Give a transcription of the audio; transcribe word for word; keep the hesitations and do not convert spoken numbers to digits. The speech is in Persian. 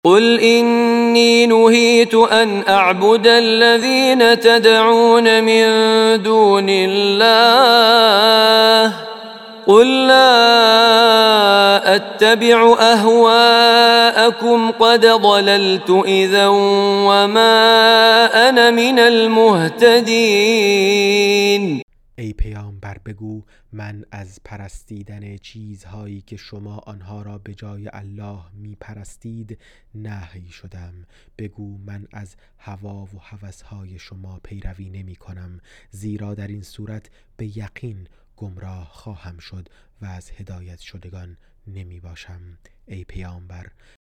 قل إني نهيت أن أعبد الذين تدعون من دون الله قل لا أتبع أهواءكم قد ضللت إذا وما أنا من المهتدين. ای پیامبر بگو من از پرستیدن چیزهایی که شما آنها را به جای الله می پرستید نهی شدم. بگو من از هوا و هوسهای شما پیروی نمی کنم، زیرا در این صورت به یقین گمراه خواهم شد و از هدایت شدگان نمی باشم. ای پیامبر